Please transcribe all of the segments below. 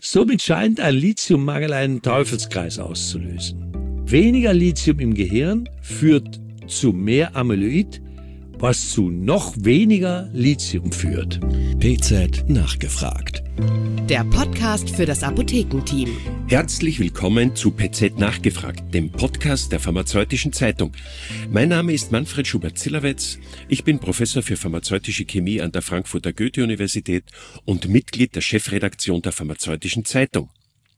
Somit scheint ein Lithiummangel einen Teufelskreis auszulösen. Weniger Lithium im Gehirn führt zu mehr Amyloid, was zu noch weniger Lithium führt. PZ nachgefragt. Der Podcast für das Apothekenteam. Herzlich willkommen zu PZ nachgefragt, dem Podcast der Pharmazeutischen Zeitung. Mein Name ist Manfred Schubert-Zillerwetz. Ich bin Professor für pharmazeutische Chemie an der Frankfurter Goethe-Universität und Mitglied der Chefredaktion der Pharmazeutischen Zeitung.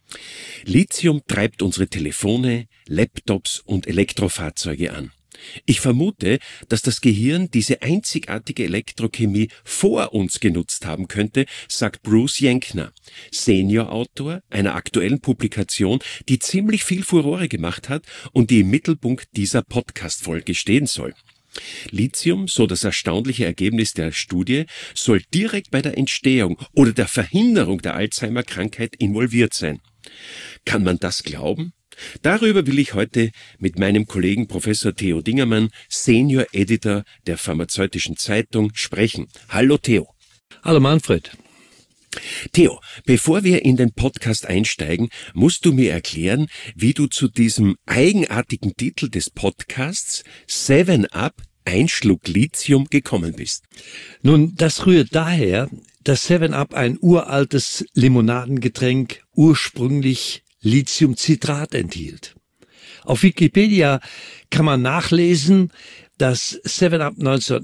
Lithium treibt unsere Telefone, Laptops und Elektrofahrzeuge an. Ich vermute, dass das Gehirn diese einzigartige Elektrochemie vor uns genutzt haben könnte, sagt Bruce Jenkner, Seniorautor einer aktuellen Publikation, die ziemlich viel Furore gemacht hat und die im Mittelpunkt dieser Podcast-Folge stehen soll. Lithium, so das erstaunliche Ergebnis der Studie, soll direkt bei der Entstehung oder der Verhinderung der Alzheimer-Krankheit involviert sein. Kann man das glauben? Darüber will ich heute mit meinem Kollegen Professor Theo Dingermann, Senior Editor der Pharmazeutischen Zeitung, sprechen. Hallo Theo. Hallo Manfred. Theo, bevor wir in den Podcast einsteigen, musst du mir erklären, wie du zu diesem eigenartigen Titel des Podcasts 7-Up, ein Schluck Lithium, gekommen bist. Nun, das rührt daher, dass 7-Up ein uraltes Limonadengetränk ursprünglich Lithiumcitrat enthielt. Auf Wikipedia kann man nachlesen, dass 7-Up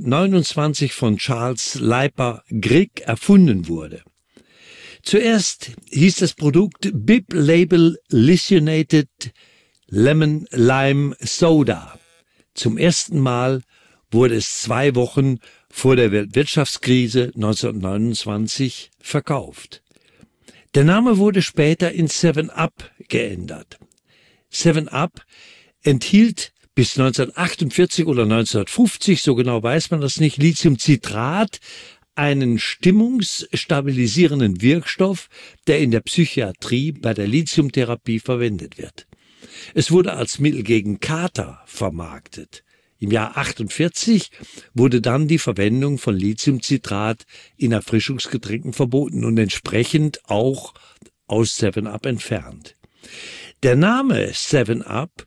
1929 von Charles Leiper Grigg erfunden wurde. Zuerst hieß das Produkt Bib-Label Lithiunated Lemon Lime Soda. Zum ersten Mal wurde es 2 Wochen vor der Weltwirtschaftskrise 1929 verkauft. Der Name wurde später in 7-Up geändert. 7-Up enthielt bis 1948 oder 1950, so genau weiß man das nicht, Lithiumcitrat, einen stimmungsstabilisierenden Wirkstoff, der in der Psychiatrie bei der Lithiumtherapie verwendet wird. Es wurde als Mittel gegen Kater vermarktet. Im Jahr 1948 wurde dann die Verwendung von Lithiumcitrat in Erfrischungsgetränken verboten und entsprechend auch aus 7-Up entfernt. Der Name 7-Up,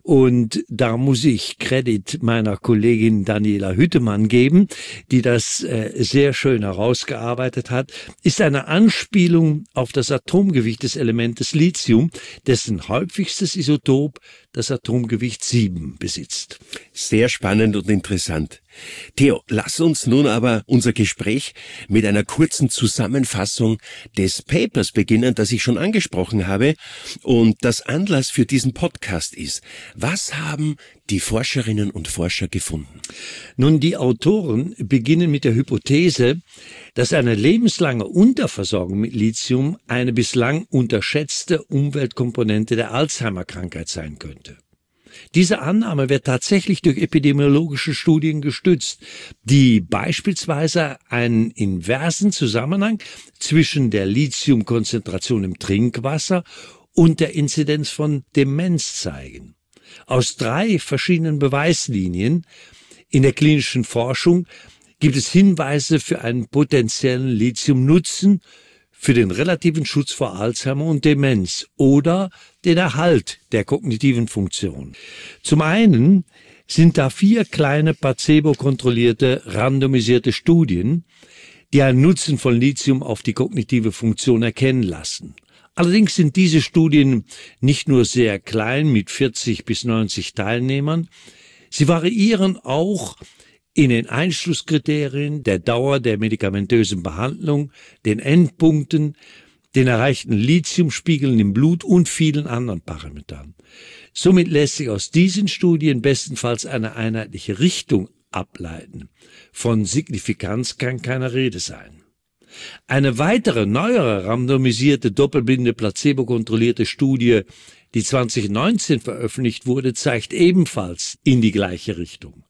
und da muss ich Credit meiner Kollegin Daniela Hüttemann geben, die das sehr schön herausgearbeitet hat, ist eine Anspielung auf das Atomgewicht des Elementes Lithium, dessen häufigstes Isotop das Atomgewicht 7 besitzt. Sehr spannend und interessant. Theo, lass uns nun aber unser Gespräch mit einer kurzen Zusammenfassung des Papers beginnen, das ich schon angesprochen habe und das Anlass für diesen Podcast ist. Was haben die Forscherinnen und Forscher gefunden? Nun, die Autoren beginnen mit der Hypothese, dass eine lebenslange Unterversorgung mit Lithium eine bislang unterschätzte Umweltkomponente der Alzheimer-Krankheit sein könnte. Diese Annahme wird tatsächlich durch epidemiologische Studien gestützt, die beispielsweise einen inversen Zusammenhang zwischen der Lithiumkonzentration im Trinkwasser und der Inzidenz von Demenz zeigen. Aus 3 verschiedenen Beweislinien in der klinischen Forschung gibt es Hinweise für einen potenziellen Lithiumnutzen für den relativen Schutz vor Alzheimer und Demenz oder den Erhalt der kognitiven Funktion. Zum einen sind da 4 kleine placebo-kontrollierte, randomisierte Studien, die einen Nutzen von Lithium auf die kognitive Funktion erkennen lassen. Allerdings sind diese Studien nicht nur sehr klein mit 40 bis 90 Teilnehmern, sie variieren auch in den Einschlusskriterien, der Dauer der medikamentösen Behandlung, den Endpunkten, den erreichten Lithiumspiegeln im Blut und vielen anderen Parametern. Somit lässt sich aus diesen Studien bestenfalls eine einheitliche Richtung ableiten. Von Signifikanz kann keine Rede sein. Eine weitere, neuere, randomisierte, doppelblinde, placebo-kontrollierte Studie, die 2019 veröffentlicht wurde, zeigt ebenfalls in die gleiche Richtung.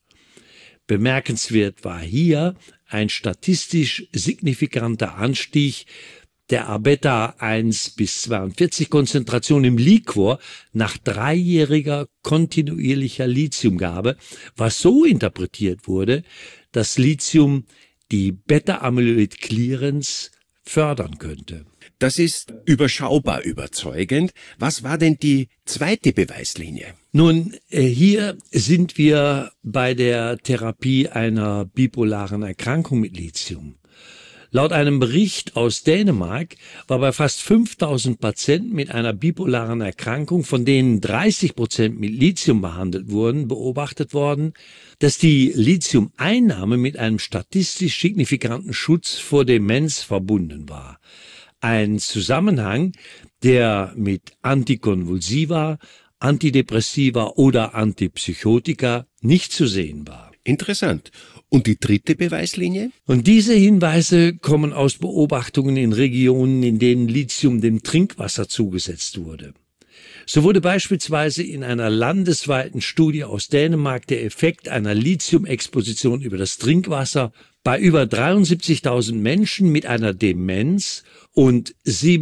Bemerkenswert war hier ein statistisch signifikanter Anstieg der Abeta 1 bis 42 Konzentration im Liquor nach 3-jähriger kontinuierlicher Lithiumgabe, was so interpretiert wurde, dass Lithium die Beta-Amyloid-Clearance fördern könnte. Das ist überschaubar überzeugend. Was war denn die zweite Beweislinie? Nun, hier sind wir bei der Therapie einer bipolaren Erkrankung mit Lithium. Laut einem Bericht aus Dänemark war bei fast 5000 Patienten mit einer bipolaren Erkrankung, von denen 30% mit Lithium behandelt wurden, beobachtet worden, dass die Lithiumeinnahme mit einem statistisch signifikanten Schutz vor Demenz verbunden war. Ein Zusammenhang, der mit Antikonvulsiva, Antidepressiva oder Antipsychotika nicht zu sehen war. Interessant. Und die dritte Beweislinie? Und diese Hinweise kommen aus Beobachtungen in Regionen, in denen Lithium dem Trinkwasser zugesetzt wurde. So wurde beispielsweise in einer landesweiten Studie aus Dänemark der Effekt einer Lithiumexposition über das Trinkwasser bei über 73.000 Menschen mit einer Demenz und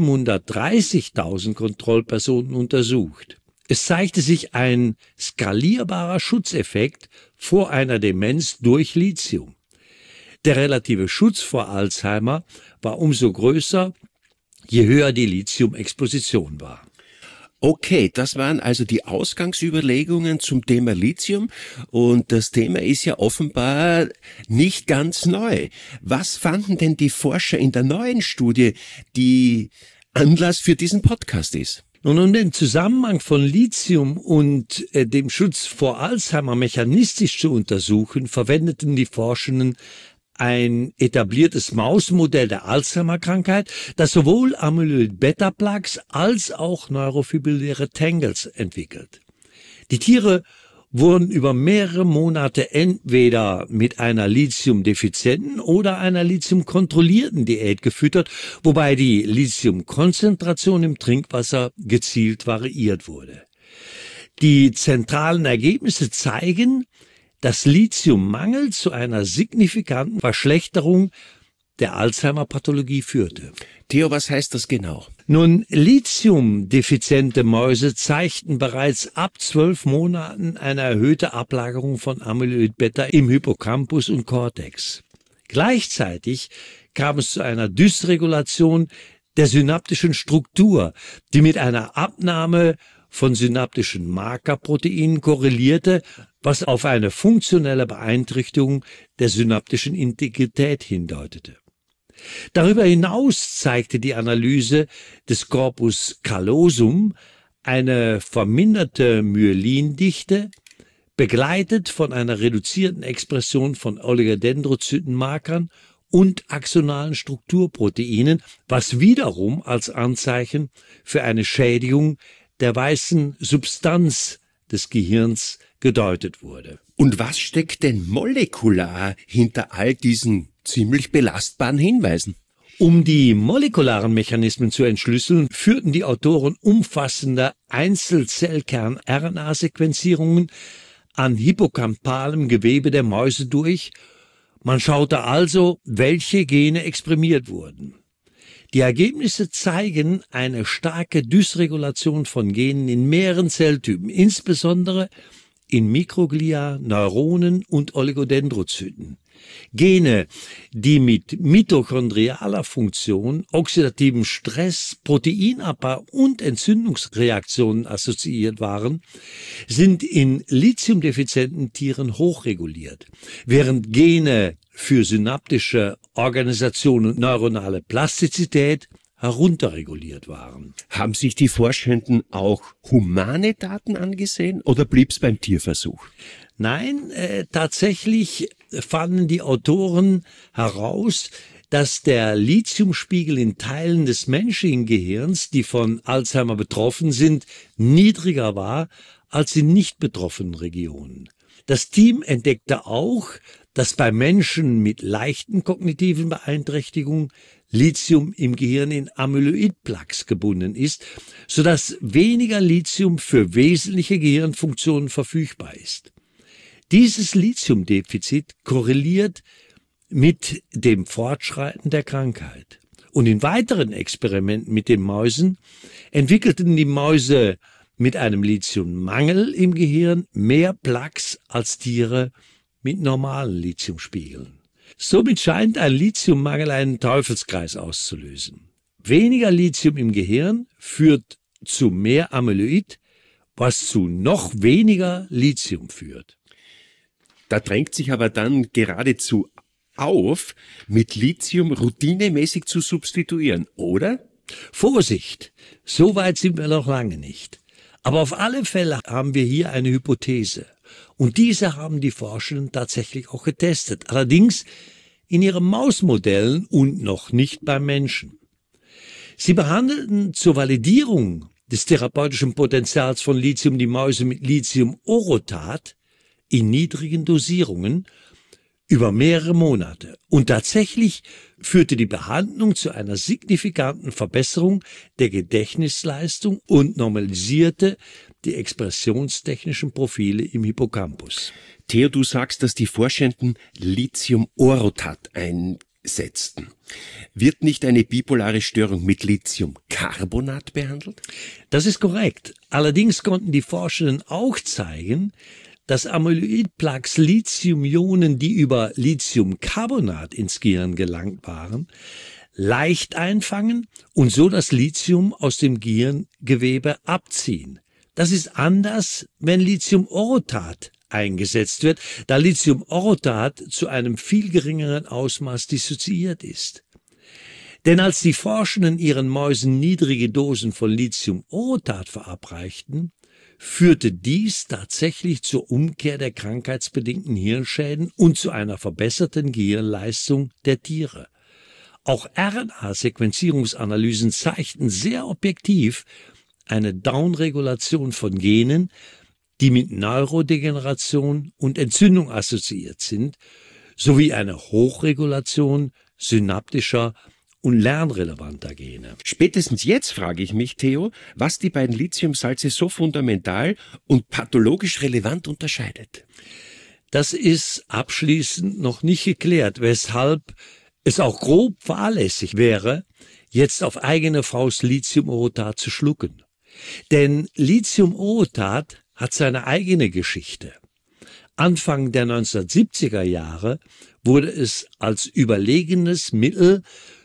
730.000 Kontrollpersonen untersucht. Es zeigte sich ein skalierbarer Schutzeffekt vor einer Demenz durch Lithium. Der relative Schutz vor Alzheimer war umso größer, je höher die Lithiumexposition war. Okay, das waren also die Ausgangsüberlegungen zum Thema Lithium und das Thema ist ja offenbar nicht ganz neu. Was fanden denn die Forscher in der neuen Studie, die Anlass für diesen Podcast ist? Nun, um den Zusammenhang von Lithium und dem Schutz vor Alzheimer mechanistisch zu untersuchen, verwendeten die Forschenden ein etabliertes Mausmodell der Alzheimer-Krankheit, das sowohl Amyloid-Beta-Plaques als auch neurofibrilläre Tangles entwickelt. Die Tiere wurden über mehrere Monate entweder mit einer lithiumdefizienten oder einer lithiumkontrollierten Diät gefüttert, wobei die Lithiumkonzentration im Trinkwasser gezielt variiert wurde. Die zentralen Ergebnisse zeigen, dass Lithiummangel zu einer signifikanten Verschlechterung der Alzheimer-Pathologie führte. Theo, was heißt das genau? Nun, lithiumdefiziente Mäuse zeigten bereits ab 12 Monaten eine erhöhte Ablagerung von Amyloid-Beta im Hippocampus und Cortex. Gleichzeitig kam es zu einer Dysregulation der synaptischen Struktur, die mit einer Abnahme von synaptischen Markerproteinen korrelierte, was auf eine funktionelle Beeinträchtigung der synaptischen Integrität hindeutete. Darüber hinaus zeigte die Analyse des Corpus callosum eine verminderte Myelindichte, begleitet von einer reduzierten Expression von Oligodendrozytenmarkern und axonalen Strukturproteinen, was wiederum als Anzeichen für eine Schädigung der weißen Substanz des Gehirns gedeutet wurde. Und was steckt denn molekular hinter all diesen ziemlich belastbaren Hinweisen? Um die molekularen Mechanismen zu entschlüsseln, führten die Autoren umfassende Einzelzellkern-RNA-Sequenzierungen an hippocampalem Gewebe der Mäuse durch. Man schaute also, welche Gene exprimiert wurden. Die Ergebnisse zeigen eine starke Dysregulation von Genen in mehreren Zelltypen, insbesondere in Mikroglia, Neuronen und Oligodendrozyten. Gene, die mit mitochondrialer Funktion, oxidativem Stress, Proteinabbau und Entzündungsreaktionen assoziiert waren, sind in lithiumdefizienten Tieren hochreguliert, während Gene für synaptische Organisation und neuronale Plastizität herunterreguliert waren. Haben sich die Forschenden auch humane Daten angesehen oder blieb's beim Tierversuch? Nein, tatsächlich fanden die Autoren heraus, dass der Lithiumspiegel in Teilen des menschlichen Gehirns, die von Alzheimer betroffen sind, niedriger war als in nicht betroffenen Regionen. Das Team entdeckte auch, dass bei Menschen mit leichten kognitiven Beeinträchtigungen Lithium im Gehirn in Amyloid-Plaques gebunden ist, sodass weniger Lithium für wesentliche Gehirnfunktionen verfügbar ist. Dieses Lithiumdefizit korreliert mit dem Fortschreiten der Krankheit. Und in weiteren Experimenten mit den Mäusen entwickelten die Mäuse mit einem Lithiummangel im Gehirn mehr Plaques als Tiere mit normalen Lithiumspiegeln. Somit scheint ein Lithiummangel einen Teufelskreis auszulösen. Weniger Lithium im Gehirn führt zu mehr Amyloid, was zu noch weniger Lithium führt. Da drängt sich aber dann geradezu auf, mit Lithium routinemäßig zu substituieren, oder? Vorsicht, so weit sind wir noch lange nicht. Aber auf alle Fälle haben wir hier eine Hypothese. Und diese haben die Forschenden tatsächlich auch getestet. Allerdings in ihren Mausmodellen und noch nicht beim Menschen. Sie behandelten zur Validierung des therapeutischen Potenzials von Lithium die Mäuse mit Lithium-Orotat in niedrigen Dosierungen über mehrere Monate. Und tatsächlich führte die Behandlung zu einer signifikanten Verbesserung der Gedächtnisleistung und normalisierte die expressionstechnischen Profile im Hippocampus. Theo, du sagst, dass die Forschenden Lithium-Orotat einsetzten. Wird nicht eine bipolare Störung mit Lithiumcarbonat behandelt? Das ist korrekt. Allerdings konnten die Forschenden auch zeigen, dass Amyloid-Plaques Lithium-Ionen, die über Lithiumcarbonat ins Gehirn gelangt waren, leicht einfangen und so das Lithium aus dem Gehirngewebe abziehen. Das ist anders, wenn Lithium-Orotat eingesetzt wird, da Lithium-Orotat zu einem viel geringeren Ausmaß dissoziiert ist. Denn als die Forschenden ihren Mäusen niedrige Dosen von Lithium-Orotat verabreichten, führte dies tatsächlich zur Umkehr der krankheitsbedingten Hirnschäden und zu einer verbesserten Gehirnleistung der Tiere. Auch RNA-Sequenzierungsanalysen zeigten sehr objektiv eine Downregulation von Genen, die mit Neurodegeneration und Entzündung assoziiert sind, sowie eine Hochregulation synaptischer und lernrelevanter Gene. Spätestens jetzt frage ich mich, Theo, was die beiden Lithiumsalze so fundamental und pathologisch relevant unterscheidet. Das ist abschließend noch nicht geklärt, weshalb es auch grob fahrlässig wäre, jetzt auf eigene Faust Lithium-Orotat zu schlucken. Denn Lithium-Orotat hat seine eigene Geschichte. Anfang der 1970er Jahre wurde es als überlegenes Mittel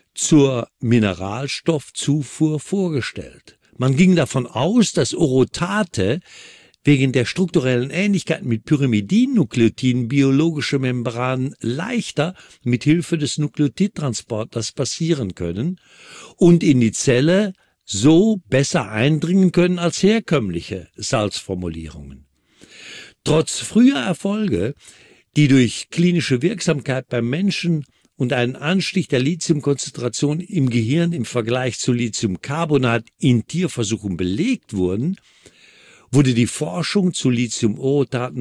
zur Mineralstoffzufuhr vorgestellt. Man ging davon aus, dass Orotate wegen der strukturellen Ähnlichkeit mit Pyrimidin-Nukleotiden biologische Membranen leichter mit Hilfe des Nukleotidtransporters passieren können und in die Zelle so besser eindringen können als herkömmliche Salzformulierungen. Trotz früher Erfolge, die durch klinische Wirksamkeit beim Menschen und einen Anstieg der Lithiumkonzentration im Gehirn im Vergleich zu Lithiumcarbonat in Tierversuchen belegt wurden, wurde die Forschung zu Lithium-Orotat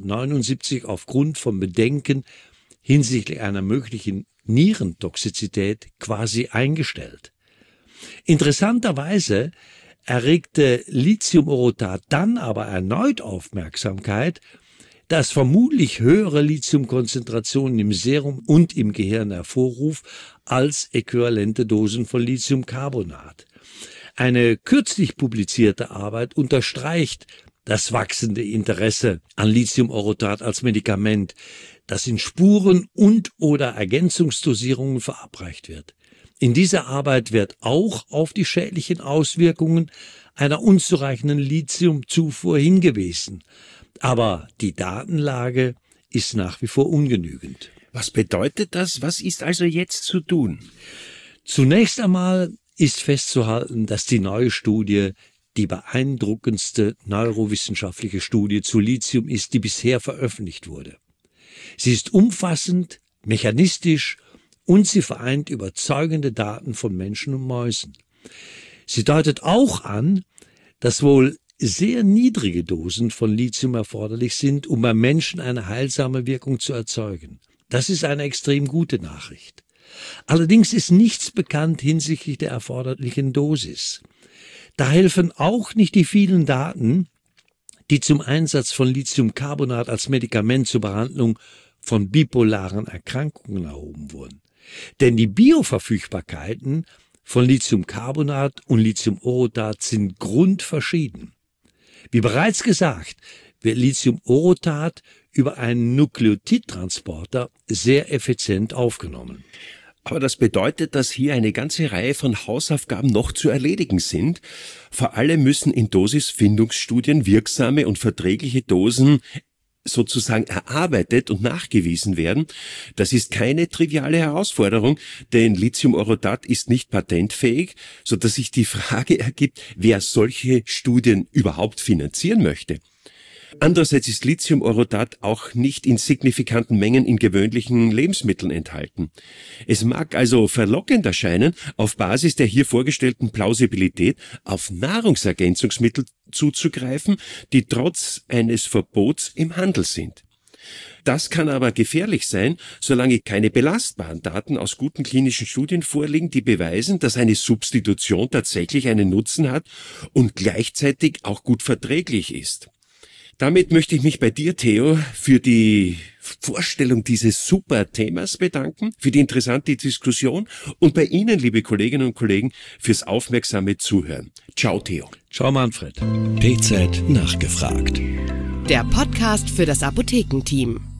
1979 aufgrund von Bedenken hinsichtlich einer möglichen Nierentoxizität quasi eingestellt. Interessanterweise erregte Lithium-Orotat dann aber erneut Aufmerksamkeit, das vermutlich höhere Lithiumkonzentrationen im Serum und im Gehirn hervorruft als äquivalente Dosen von Lithiumcarbonat. Eine kürzlich publizierte Arbeit unterstreicht das wachsende Interesse an Lithium-Orotat als Medikament, das in Spuren- und/oder Ergänzungsdosierungen verabreicht wird. In dieser Arbeit wird auch auf die schädlichen Auswirkungen einer unzureichenden Lithiumzufuhr hingewiesen. Aber die Datenlage ist nach wie vor ungenügend. Was bedeutet das? Was ist also jetzt zu tun? Zunächst einmal ist festzuhalten, dass die neue Studie die beeindruckendste neurowissenschaftliche Studie zu Lithium ist, die bisher veröffentlicht wurde. Sie ist umfassend, mechanistisch und sie vereint überzeugende Daten von Menschen und Mäusen. Sie deutet auch an, dass wohl sehr niedrige Dosen von Lithium erforderlich sind, um beim Menschen eine heilsame Wirkung zu erzeugen. Das ist eine extrem gute Nachricht. Allerdings ist nichts bekannt hinsichtlich der erforderlichen Dosis. Da helfen auch nicht die vielen Daten, die zum Einsatz von Lithiumcarbonat als Medikament zur Behandlung von bipolaren Erkrankungen erhoben wurden. Denn die Bioverfügbarkeiten von Lithiumcarbonat und Lithium-Orotat sind grundverschieden. Wie bereits gesagt, wird Lithium-Orotat über einen Nukleotidtransporter sehr effizient aufgenommen. Aber das bedeutet, dass hier eine ganze Reihe von Hausaufgaben noch zu erledigen sind. Vor allem müssen in Dosisfindungsstudien wirksame und verträgliche Dosen sozusagen erarbeitet und nachgewiesen werden. Das ist keine triviale Herausforderung, denn Lithium-Orotat ist nicht patentfähig, sodass sich die Frage ergibt, wer solche Studien überhaupt finanzieren möchte. Andererseits ist Lithium-Orotat auch nicht in signifikanten Mengen in gewöhnlichen Lebensmitteln enthalten. Es mag also verlockend erscheinen, auf Basis der hier vorgestellten Plausibilität auf Nahrungsergänzungsmittel zuzugreifen, die trotz eines Verbots im Handel sind. Das kann aber gefährlich sein, solange keine belastbaren Daten aus guten klinischen Studien vorliegen, die beweisen, dass eine Substitution tatsächlich einen Nutzen hat und gleichzeitig auch gut verträglich ist. Damit möchte ich mich bei dir, Theo, für die Vorstellung dieses super Themas bedanken, für die interessante Diskussion und bei Ihnen, liebe Kolleginnen und Kollegen, fürs aufmerksame Zuhören. Ciao, Theo. Ciao, Manfred. PZ nachgefragt. Der Podcast für das Apothekenteam.